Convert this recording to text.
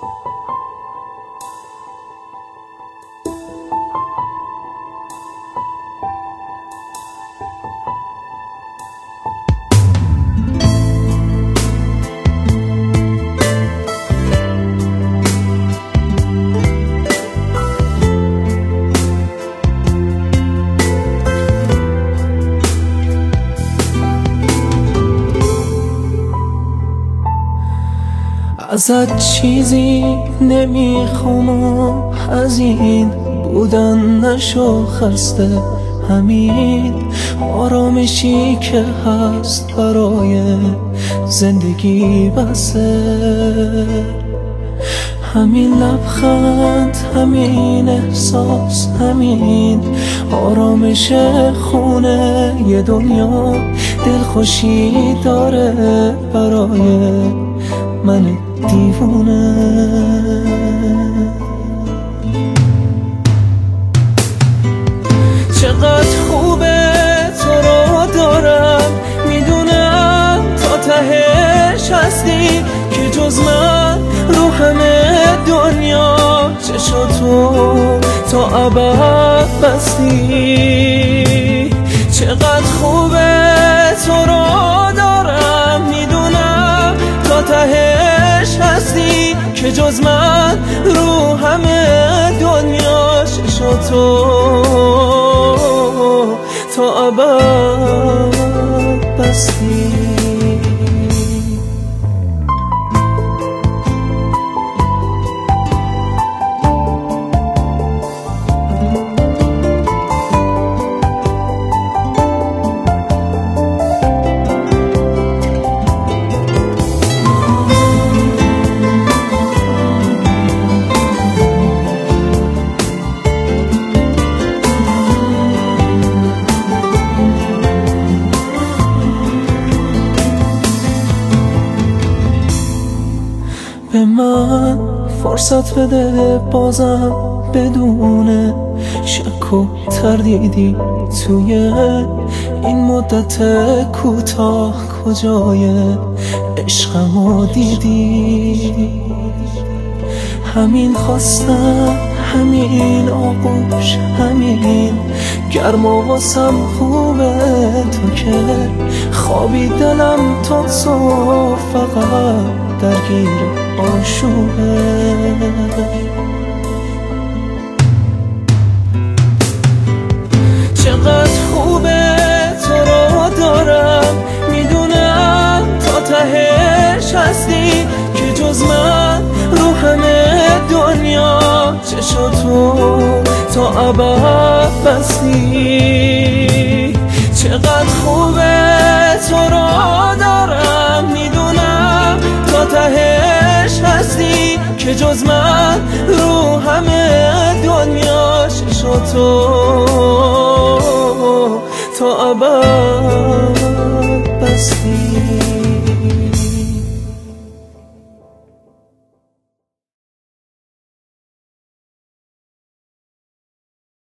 ازت چیزی نمیخوام و از این بودن نشو خسته، همین آرامشی که هست برای زندگی بسه. همین لبخند، همین احساس، همین آرامش خونه یه دنیا دلخوشی داره برای من دیوونه. چقدر خوبه تو رو دارم، میدونم تا تهش هستی که جز من رو همه دنیا چشاتو تا ابد بستی. چقدر خوبه تو رو دارم، میدونم تا تهش هستی که جز من رو همه دنیا چشاتو تا ابد بستی. به من فرصت بده بازم بدون شک و تردیدی، توی این مدت کوتاه کجای عشقمو دیدی. همین خواستم، همین آغوش، همین گرما واسم خوبه، تو که خوابی دلم تا صبح فقط درگیر آشوبه. چقدر خوبه تو رو دارم، میدونم تا تهش هستی که جز من رو همه دنیا چشاتو تا ابد بستی. چقدر خوبه تو رو دارم، میدونم تا تهش هستی که جز من رو همه دنیا چشاتو تا ابد